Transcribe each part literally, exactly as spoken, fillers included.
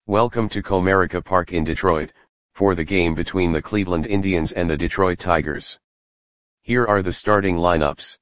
Welcome to Comerica Park in Detroit, for the game between the Cleveland Indians and the Detroit Tigers. Here are the starting lineups.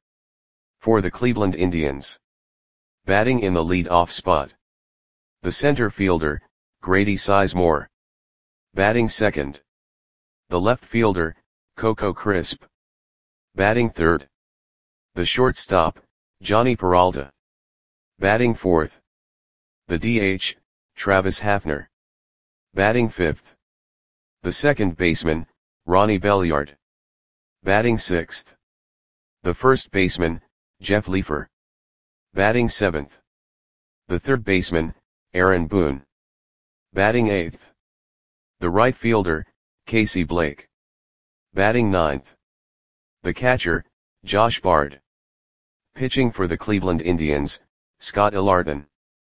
For the Cleveland Indians. Batting in the lead-off spot. The center fielder, Grady Sizemore. Batting second. The left fielder, Coco Crisp. Batting third. The shortstop, Jhonny Peralta. Batting fourth. The D H, Travis Hafner. Batting fifth. The second baseman, Ronnie Belliard. Batting sixth. The first baseman, Jeff Leefer. Batting seventh. The third baseman, Aaron Boone. Batting eighth. The right fielder, Casey Blake. Batting ninth. The catcher, Josh Bard. Pitching for the Cleveland Indians, Scott Ilarton.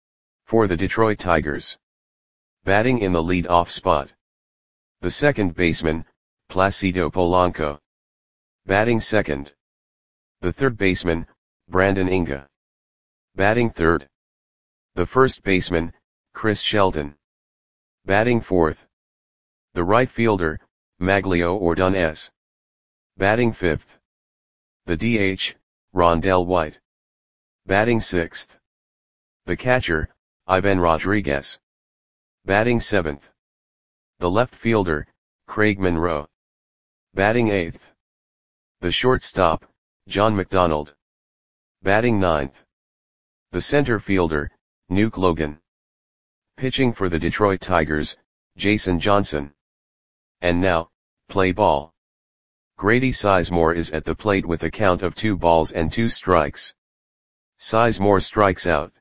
For the Detroit Tigers. Batting in the lead-off spot. The second baseman, Placido Polanco. Batting second. The third baseman, Brandon Inga. Batting third. The first baseman, Chris Shelton. Batting fourth. The right fielder, Maglio Ordonez. Batting fifth. The D H, Rondell White. Batting sixth. The catcher, Ivan Rodriguez. Batting seventh. The left fielder, Craig Monroe. Batting eighth. The shortstop, John McDonald. Batting ninth. The center fielder, Nuke Logan. Pitching for the Detroit Tigers, Jason Johnson. And now, play ball. Grady Sizemore is at the plate with a count of two balls and two strikes. Sizemore strikes out.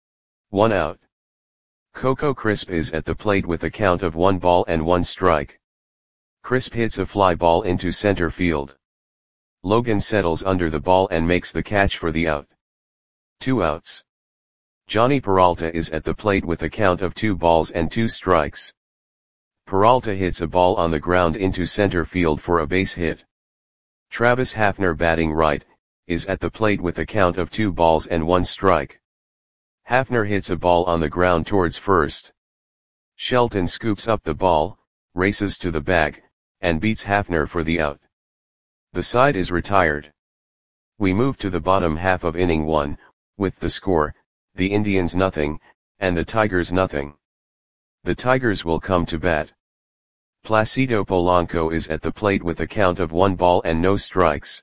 One out. Coco Crisp is at the plate with a count of one ball and one strike. Crisp hits a fly ball into center field. Logan settles under the ball and makes the catch for the out. Two outs. Jhonny Peralta is at the plate with a count of two balls and two strikes. Peralta hits a ball on the ground into center field for a base hit. Travis Hafner, batting right, is at the plate with a count of two balls and one strike. Hafner hits a ball on the ground towards first. Shelton scoops up the ball, races to the bag, and beats Hafner for the out. The side is retired. We move to the bottom half of inning one, with the score, the Indians nothing, and the Tigers nothing. The Tigers will come to bat. Placido Polanco is at the plate with a count of one ball and no strikes.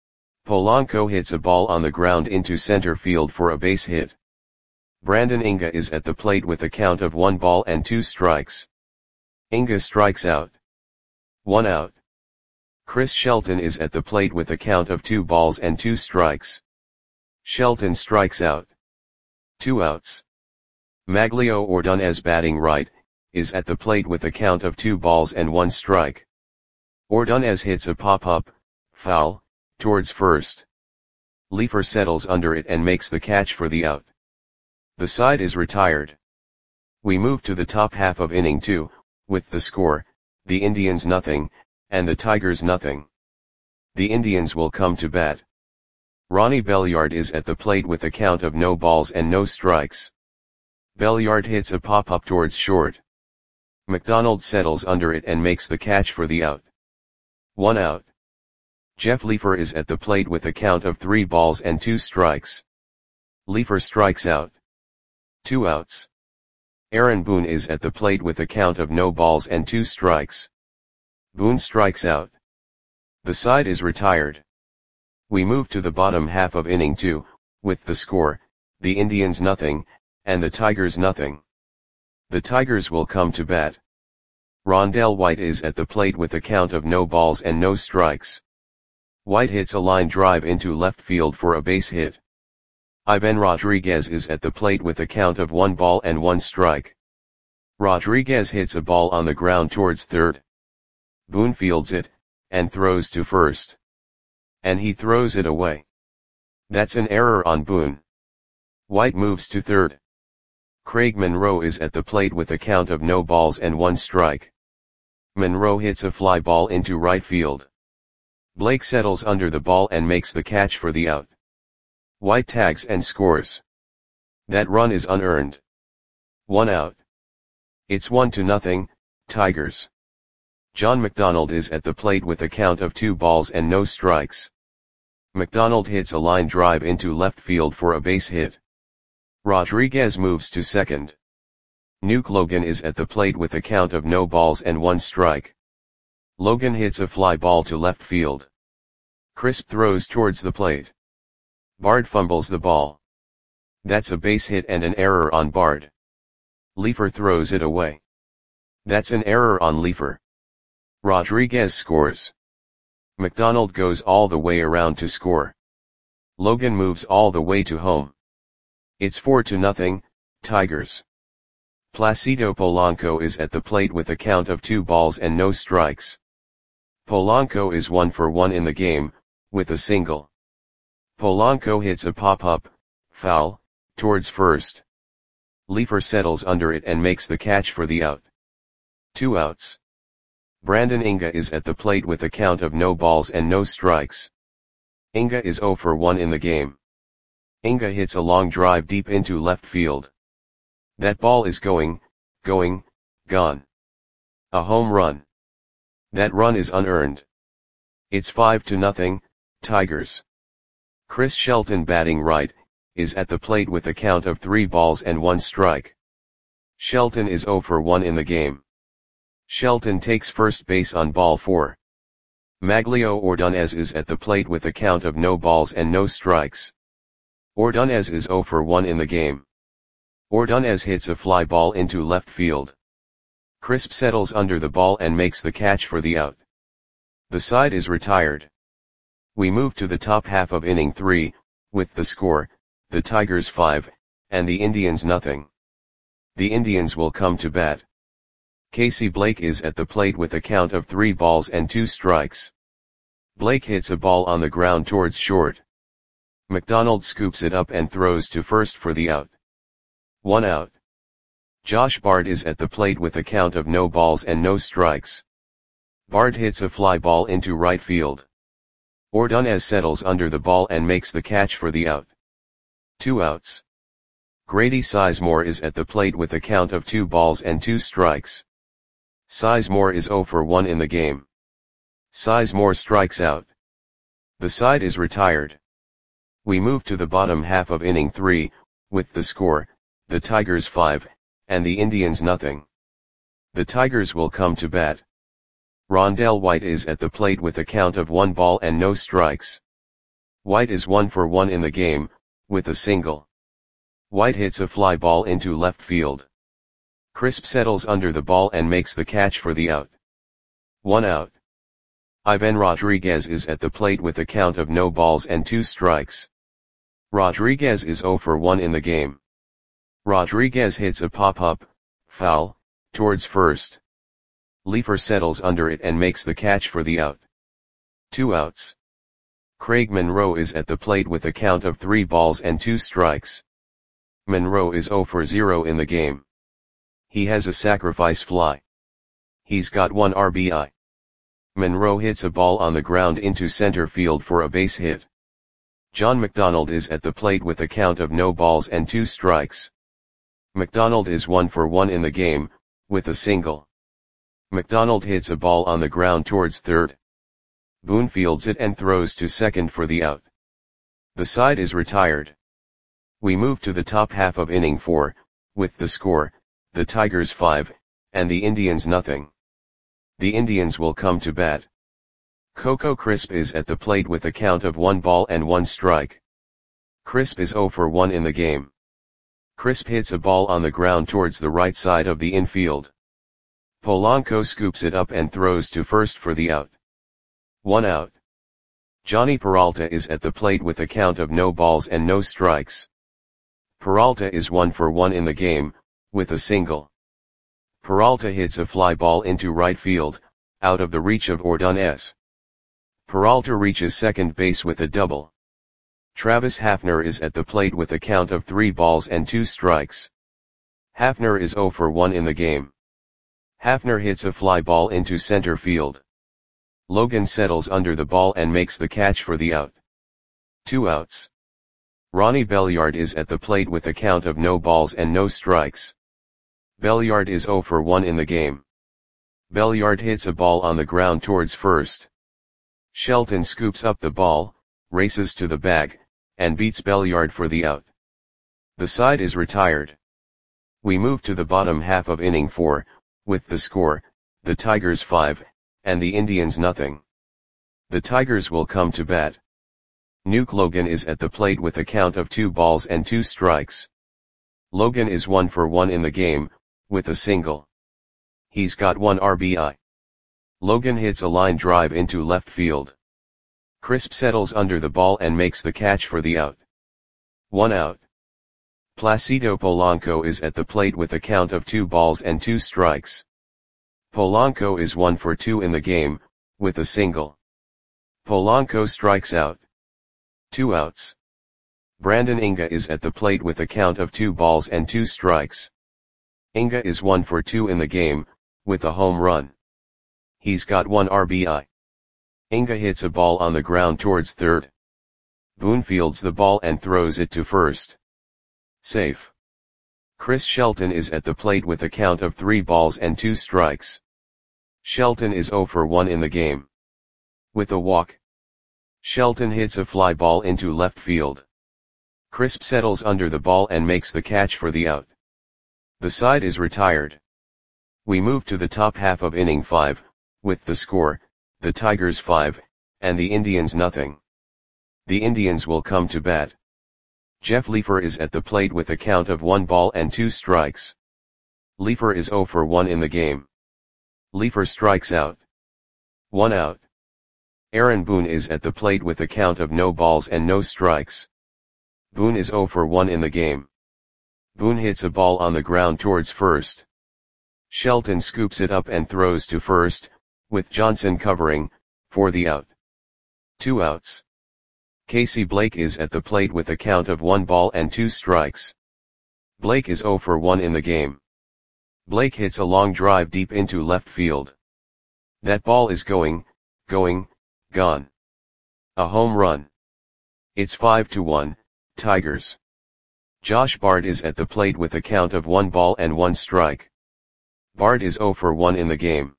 Polanco hits a ball on the ground into center field for a base hit. Brandon Inga is at the plate with a count of one ball and two strikes. Inga strikes out. One out. Chris Shelton is at the plate with a count of two balls and two strikes. Shelton strikes out. Two outs. Maglio Ordonez, batting right, is at the plate with a count of two balls and one strike. Ordonez hits a pop-up, foul, towards first. Leefer settles under it and makes the catch for the out. The side is retired. We move to the top half of inning two, with the score, the Indians nothing, and the Tigers nothing. The Indians will come to bat. Ronnie Belliard is at the plate with a count of no balls and no strikes. Belliard hits a pop-up towards short. McDonald settles under it and makes the catch for the out. One out. Jeff Leefer is at the plate with a count of three balls and two strikes. Leefer strikes out. Two outs. Aaron Boone is at the plate with a count of no balls and two strikes. Boone strikes out. The side is retired. We move to the bottom half of inning two, with the score, the Indians nothing, and the Tigers nothing. The Tigers will come to bat. Rondell White is at the plate with a count of no balls and no strikes. White hits a line drive into left field for a base hit. Ivan Rodriguez is at the plate with a count of one ball and one strike. Rodriguez hits a ball on the ground towards third. Boone fields it, and throws to first. And he throws it away. That's an error on Boone. White moves to third. Craig Monroe is at the plate with a count of no balls and one strike. Monroe hits a fly ball into right field. Blake settles under the ball and makes the catch for the out. White tags and scores. That run is unearned. One out. It's one to nothing, Tigers. John McDonald is at the plate with a count of two balls and no strikes. McDonald hits a line drive into left field for a base hit. Rodriguez moves to second. Nuke Logan is at the plate with a count of no balls and one strike. Logan hits a fly ball to left field. Crisp throws towards the plate. Bard fumbles the ball. That's a base hit and an error on Bard. Leefer throws it away. That's an error on Leefer. Rodriguez scores. McDonald goes all the way around to score. Logan moves all the way to home. It's four to nothing, Tigers. Placido Polanco is at the plate with a count of two balls and no strikes. Polanco is one for one in the game, with a single. Polanco hits a pop-up, foul, towards first. Leefer settles under it and makes the catch for the out. Two outs. Brandon Inga is at the plate with a count of no balls and no strikes. Inga is zero for one in the game. Inga hits a long drive deep into left field. That ball is going, going, gone. A home run. That run is unearned. It's five to nothing, Tigers. Chris Shelton, batting right, is at the plate with a count of three balls and one strike. Shelton is zero for one in the game. Shelton takes first base on ball four. Maglio Ordonez is at the plate with a count of no balls and no strikes. Ordonez is zero for one in the game. Ordonez hits a fly ball into left field. Crisp settles under the ball and makes the catch for the out. The side is retired. We move to the top half of inning three, with the score, the Tigers five, and the Indians nothing. The Indians will come to bat. Casey Blake is at the plate with a count of three balls and two strikes. Blake hits a ball on the ground towards short. McDonald scoops it up and throws to first for the out. One out. Josh Bard is at the plate with a count of no balls and no strikes. Bard hits a fly ball into right field. Ordonez settles under the ball and makes the catch for the out. Two outs. Grady Sizemore is at the plate with a count of two balls and two strikes. Sizemore is zero for one in the game. Sizemore strikes out. The side is retired. We move to the bottom half of inning three, with the score, the Tigers five, and the Indians nothing. The Tigers will come to bat. Rondell White is at the plate with a count of one ball and no strikes. White is one for one in the game, with a single. White hits a fly ball into left field. Crisp settles under the ball and makes the catch for the out. One out. Ivan Rodriguez is at the plate with a count of no balls and two strikes. Rodriguez is zero for one in the game. Rodriguez hits a pop-up, foul, towards first. Leefer settles under it and makes the catch for the out. Two outs. Craig Monroe is at the plate with a count of three balls and two strikes. Monroe is zero for zero in the game. He has a sacrifice fly. He's got one R B I. Monroe hits a ball on the ground into center field for a base hit. John McDonald is at the plate with a count of no balls and two strikes. McDonald is one for one in the game, with a single. McDonald hits a ball on the ground towards third. Boone fields it and throws to second for the out. The side is retired. We move to the top half of inning four, with the score, the Tigers five, and the Indians nothing. The Indians will come to bat. Coco Crisp is at the plate with a count of one ball and one strike. Crisp is zero for one in the game. Crisp hits a ball on the ground towards the right side of the infield. Polanco scoops it up and throws to first for the out. One out. Johnny Peralta is at the plate with a count of no balls and no strikes. Peralta is one for one in the game, with a single. Peralta hits a fly ball into right field, out of the reach of Ordonez. Peralta reaches second base with a double. Travis Hafner is at the plate with a count of three balls and two strikes. Hafner is zero for one in the game. Hafner hits a fly ball into center field. Logan settles under the ball and makes the catch for the out. Two outs. Ronnie Belliard is at the plate with a count of no balls and no strikes. Belliard is zero for one in the game. Belliard hits a ball on the ground towards first. Shelton scoops up the ball, races to the bag, and beats Belliard for the out. The side is retired. We move to the bottom half of inning four, with the score, the Tigers five, and the Indians nothing. The Tigers will come to bat. Nuke Logan is at the plate with a count of two balls and two strikes. Logan is one for one in the game, with a single. He's got one R B I. Logan hits a line drive into left field. Crisp settles under the ball and makes the catch for the out. One out. Placido Polanco is at the plate with a count of two balls and two strikes. Polanco is one for two in the game, with a single. Polanco strikes out. Two outs. Brandon Inga is at the plate with a count of two balls and two strikes. Inga is one for two in the game, with a home run. He's got one R B I. Inga hits a ball on the ground towards third. Boone fields the ball and throws it to first. Safe. Chris Shelton is at the plate with a count of three balls and two strikes. Shelton is zero for one in the game. With a walk. Shelton hits a fly ball into left field. Crisp settles under the ball and makes the catch for the out. The side is retired. We move to the top half of inning five, with the score, the Tigers five, and the Indians nothing. The Indians will come to bat. Jeff Leefer is at the plate with a count of one ball and two strikes. Leefer is zero for one in the game. Leefer strikes out. One out. Aaron Boone is at the plate with a count of no balls and no strikes. Boone is zero for one in the game. Boone hits a ball on the ground towards first. Shelton scoops it up and throws to first, with Johnson covering, for the out. Two outs. Casey Blake is at the plate with a count of one ball and two strikes. Blake is zero for one in the game. Blake hits a long drive deep into left field. That ball is going, going, gone. A home run. It's five to one, Tigers. Josh Bard is at the plate with a count of one ball and one strike. Bard is zero for one in the game.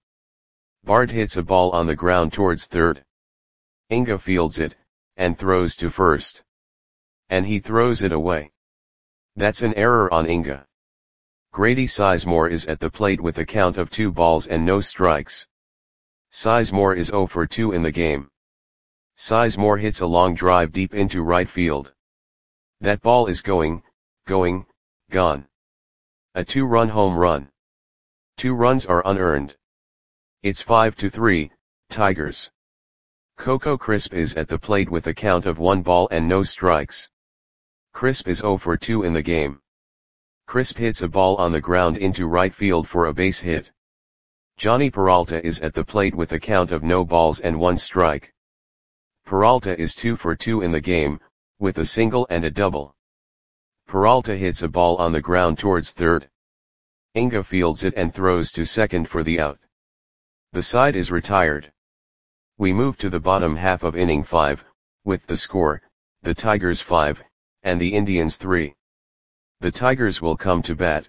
Bard hits a ball on the ground towards third. Inga fields it, and throws to first. And he throws it away. That's an error on Inga. Grady Sizemore is at the plate with a count of two balls and no strikes. Sizemore is zero for two in the game. Sizemore hits a long drive deep into right field. That ball is going, going, gone. A two-run home run. Two runs are unearned. It's five to three, Tigers. Coco Crisp is at the plate with a count of one ball and no strikes. Crisp is zero for two in the game. Crisp hits a ball on the ground into right field for a base hit. Johnny Peralta is at the plate with a count of no balls and one strike. Peralta is two for two in the game, with a single and a double. Peralta hits a ball on the ground towards third. Inga fields it and throws to second for the out. The side is retired. We move to the bottom half of inning five, with the score, the Tigers five, and the Indians three. The Tigers will come to bat.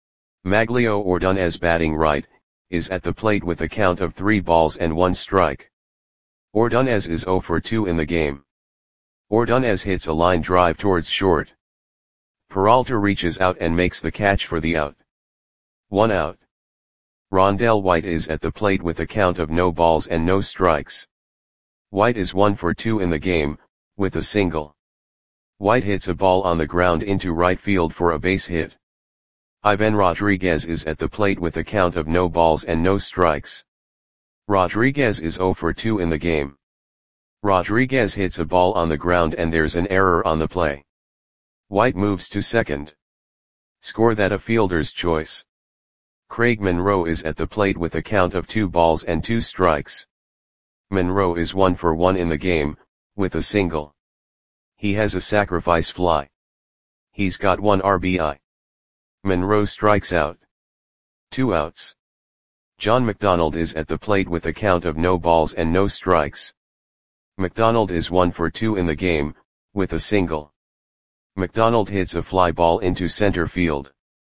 Maglio Ordonez batting right, is at the plate with a count of three balls and one strike. Ordonez is zero for two in the game. Ordonez hits a line drive towards short. Peralta reaches out and makes the catch for the out. One out. Rondell White is at the plate with a count of no balls and no strikes. White is one for two in the game, with a single. White hits a ball on the ground into right field for a base hit. Ivan Rodriguez is at the plate with a count of no balls and no strikes. Rodriguez is zero for two in the game. Rodriguez hits a ball on the ground and there's an error on the play. White moves to second. Score that a fielder's choice. Craig Monroe is at the plate with a count of two balls and two strikes. Monroe is one for one in the game, with a single. He has a sacrifice fly. He's got one R B I. Monroe strikes out. Two outs. John McDonald is at the plate with a count of no balls and no strikes. McDonald is one for two in the game, with a single. McDonald hits a fly ball into center field.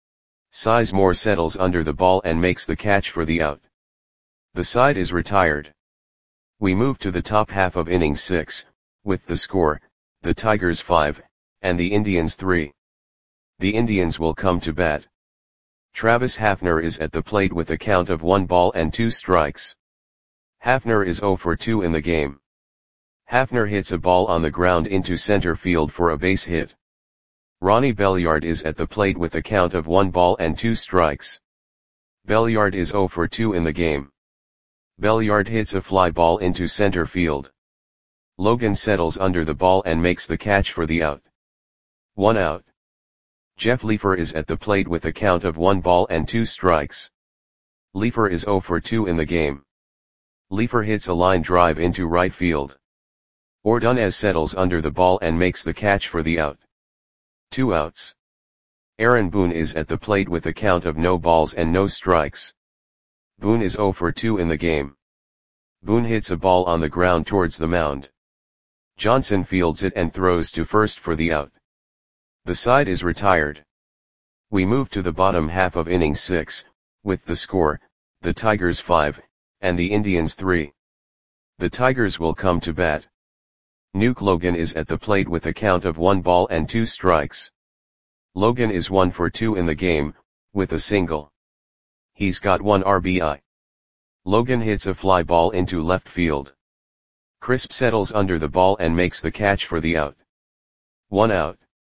Sizemore settles under the ball and makes the catch for the out. The side is retired. We move to the top half of inning six, with the score, the Tigers five, and the Indians three. The Indians will come to bat. Travis Hafner is at the plate with a count of one ball and two strikes. Hafner is oh for two in the game. Hafner hits a ball on the ground into center field for a base hit. Ronnie Belliard is at the plate with a count of one ball and two strikes. Belliard is oh for two in the game. Belliard hits a fly ball into center field. Logan settles under the ball and makes the catch for the out. One out. Jeff Leefer is at the plate with a count of one ball and two strikes. Leefer is oh for two in the game. Leefer hits a line drive into right field. Ordonez settles under the ball and makes the catch for the out. Two outs. Aaron Boone is at the plate with a count of no balls and no strikes. Boone is oh for two in the game. Boone hits a ball on the ground towards the mound. Johnson fields it and throws to first for the out. The side is retired. We move to the bottom half of inning six, with the score, the Tigers five, and the Indians three. The Tigers will come to bat. Nuke Logan is at the plate with a count of one ball and two strikes. Logan is one for two in the game, with a single. He's got one R B I. Logan hits a fly ball into left field. Crisp settles under the ball and makes the catch for the out. One out.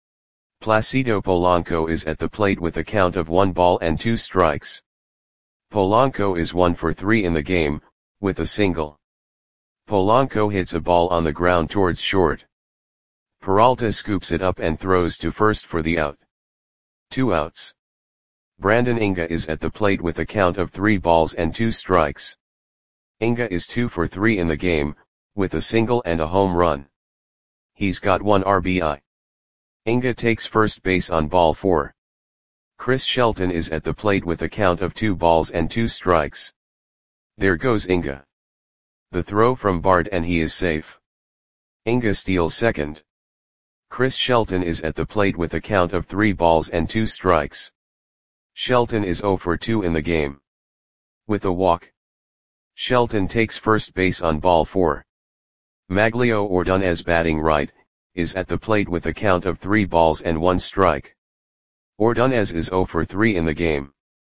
Placido Polanco is at the plate with a count of one ball and two strikes. Polanco is one for three in the game, with a single. Polanco hits a ball on the ground towards short. Peralta scoops it up and throws to first for the out. Two outs. Brandon Inga is at the plate with a count of three balls and two strikes. Inga is two for three in the game, with a single and a home run. He's got one R B I. Inga takes first base on ball four. Chris Shelton is at the plate with a count of two balls and two strikes. There goes Inga. The throw from Bard and he is safe. Inga steals second. Chris Shelton is at the plate with a count of three balls and two strikes. Shelton is oh for two in the game. With a walk. Shelton takes first base on ball four. Maglio Ordonez, batting right, is at the plate with a count of three balls and one strike. Ordonez is oh for three in the game.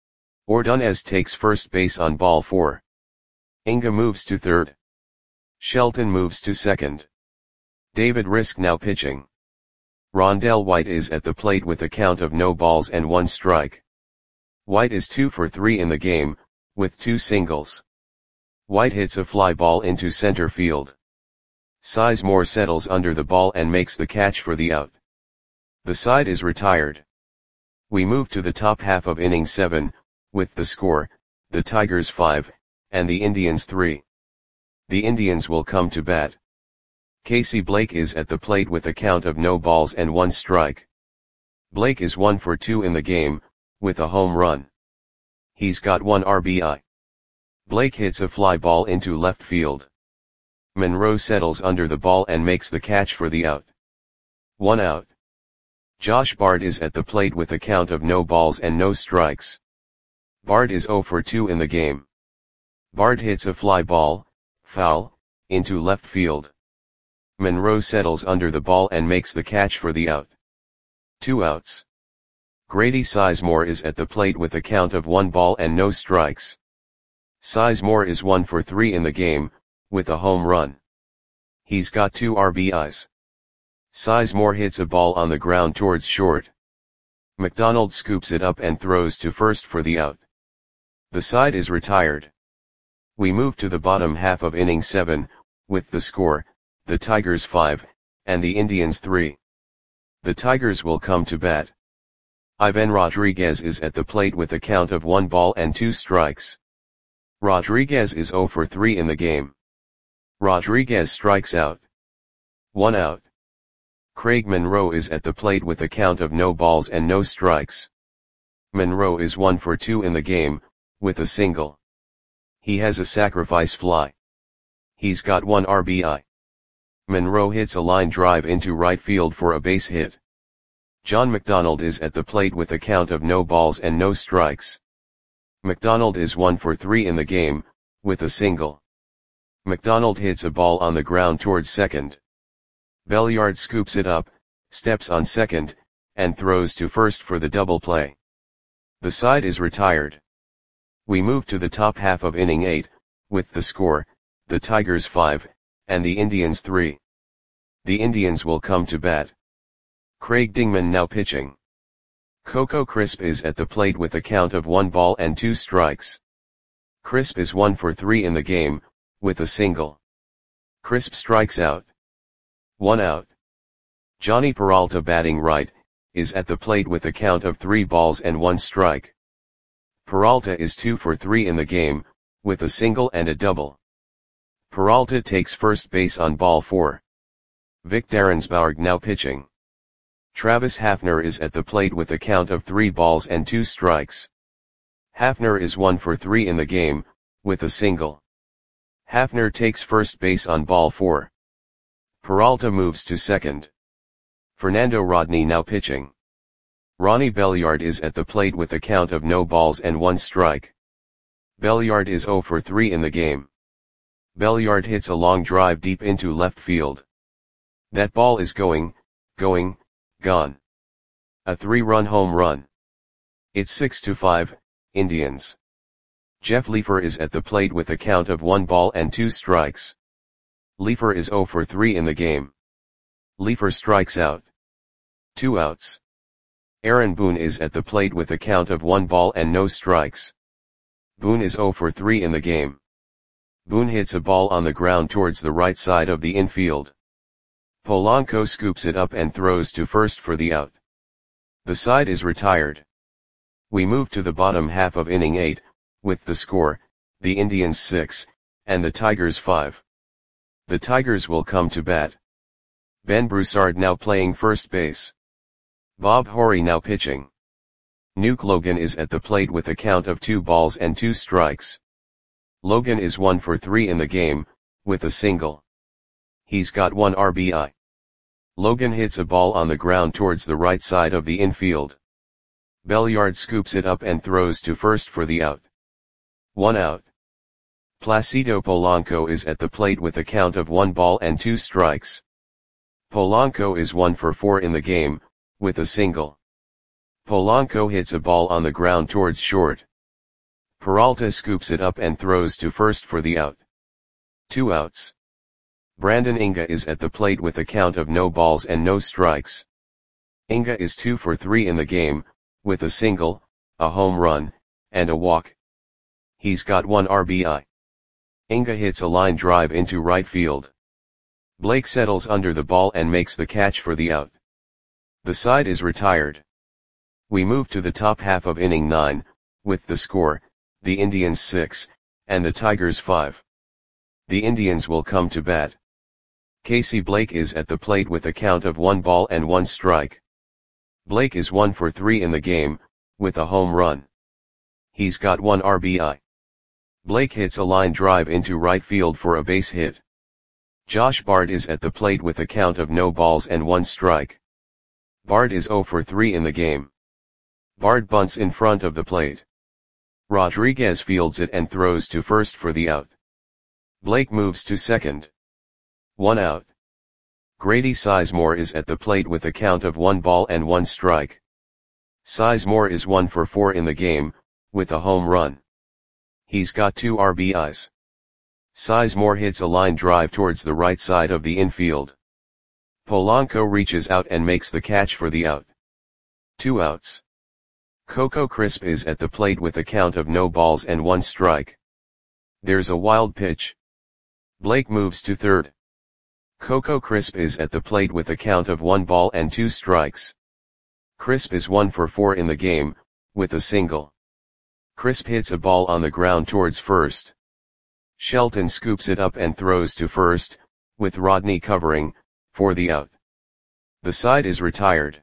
Ordonez takes first base on ball four. Inga moves to third. Shelton moves to second. David Risk now pitching. Rondell White is at the plate with a count of no balls and one strike. White is two for three in the game, with two singles. White hits a fly ball into center field. Sizemore settles under the ball and makes the catch for the out. The side is retired. We move to the top half of inning seven, with the score, the Tigers five, and the Indians three. The Indians will come to bat. Casey Blake is at the plate with a count of no balls and one strike. Blake is one for two in the game, with a home run. He's got one R B I. Blake hits a fly ball into left field. Monroe settles under the ball and makes the catch for the out. One out. Josh Bard is at the plate with a count of no balls and no strikes. Bard is oh for two in the game. Bard hits a fly ball, foul, into left field. Monroe settles under the ball and makes the catch for the out. Two outs. Grady Sizemore is at the plate with a count of one ball and no strikes. Sizemore is one for three in the game, with a home run. He's got two R B Is. Sizemore hits a ball on the ground towards short. McDonald scoops it up and throws to first for the out. The side is retired. We move to the bottom half of inning seven, with the score, the Tigers five, and the Indians three. The Tigers will come to bat. Ivan Rodriguez is at the plate with a count of one ball and two strikes. Rodriguez is oh for three in the game. Rodriguez strikes out. One out. Craig Monroe is at the plate with a count of no balls and no strikes. Monroe is one for two in the game, with a single. He has a sacrifice fly. He's got one R B I. Monroe hits a line drive into right field for a base hit. John McDonald is at the plate with a count of no balls and no strikes. McDonald is one for three in the game, with a single. McDonald hits a ball on the ground towards second. Belliard scoops it up, steps on second, and throws to first for the double play. The side is retired. We move to the top half of inning eight, with the score, the Tigers five, and the Indians three. The Indians will come to bat. Craig Dingman now pitching. Coco Crisp is at the plate with a count of one ball and two strikes. Crisp is one for three in the game, with a single. Crisp strikes out. One out. Johnny Peralta batting right, is at the plate with a count of three balls and one strike. Peralta is two for three in the game, with a single and a double. Peralta takes first base on ball four. Vic Darrensbourg now pitching. Travis Hafner is at the plate with a count of three balls and two strikes. Hafner is one for three in the game, with a single. Hafner takes first base on ball four. Peralta moves to second. Fernando Rodney now pitching. Ronnie Belliard is at the plate with a count of no balls and one strike. Belliard is zero for three in the game. Belliard hits a long drive deep into left field. That ball is going, going, gone. A three-run home run. It's six to five, Indians. Jeff Leefer is at the plate with a count of one ball and two strikes. Leefer is zero for three in the game. Leefer strikes out. Two outs. Aaron Boone is at the plate with a count of one ball and no strikes. Boone is zero for three in the game. Boone hits a ball on the ground towards the right side of the infield. Polanco scoops it up and throws to first for the out. The side is retired. We move to the bottom half of inning eight, with the score, the Indians six, and the Tigers five. The Tigers will come to bat. Ben Broussard now playing first base. Bob Horry now pitching. Nuke Logan is at the plate with a count of two balls and two strikes. Logan is one for three in the game, with a single. He's got one R B I. Logan hits a ball on the ground towards the right side of the infield. Belliard scoops it up and throws to first for the out. One out. Placido Polanco is at the plate with a count of one ball and two strikes. Polanco is one for four in the game, with a single. Polanco hits a ball on the ground towards short. Peralta scoops it up and throws to first for the out. Two outs. Brandon Inga is at the plate with a count of no balls and no strikes. Inga is two for three in the game, with a single, a home run, and a walk. He's got one R B I. Inga hits a line drive into right field. Blake settles under the ball and makes the catch for the out. The side is retired. We move to the top half of inning nine, with the score, the Indians six, and the Tigers five. The Indians will come to bat. Casey Blake is at the plate with a count of one ball and one strike. Blake is one for three in the game, with a home run. He's got one R B I. Blake hits a line drive into right field for a base hit. Josh Bard is at the plate with a count of no balls and one strike. Bard is zero for three in the game. Bard bunts in front of the plate. Rodriguez fields it and throws to first for the out. Blake moves to second. One out. Grady Sizemore is at the plate with a count of one ball and one strike. Sizemore is one for four in the game, with a home run. He's got two R B Is. Sizemore hits a line drive towards the right side of the infield. Polanco reaches out and makes the catch for the out. Two outs. Coco Crisp is at the plate with a count of no balls and one strike. There's a wild pitch. Blake moves to third. Coco Crisp is at the plate with a count of one ball and two strikes. Crisp is one for four in the game, with a single. Crisp hits a ball on the ground towards first. Shelton scoops it up and throws to first, with Rodney covering, for the out. The side is retired.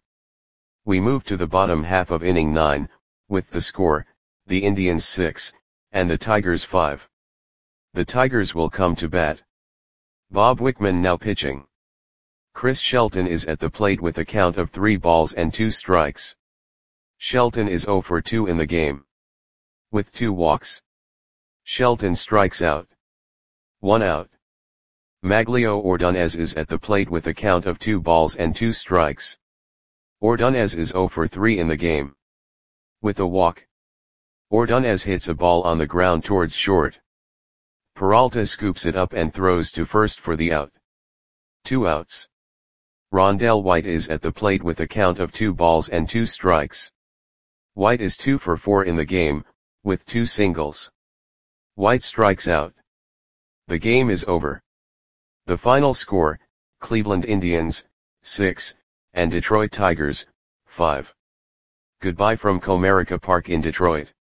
We move to the bottom half of inning nine, with the score, the Indians six, and the Tigers five. The Tigers will come to bat. Bob Wickman now pitching. Chris Shelton is at the plate with a count of three balls and two strikes. Shelton is zero for two in the game. With two walks. Shelton strikes out. One out. Maglio Ordonez is at the plate with a count of two balls and two strikes. Ordonez is zero for three in the game. With a walk. Ordonez hits a ball on the ground towards short. Peralta scoops it up and throws to first for the out. Two outs. Rondell White is at the plate with a count of two balls and two strikes. White is two for four in the game, with two singles. White strikes out. The game is over. The final score, Cleveland Indians, six, and Detroit Tigers, five. Goodbye from Comerica Park in Detroit.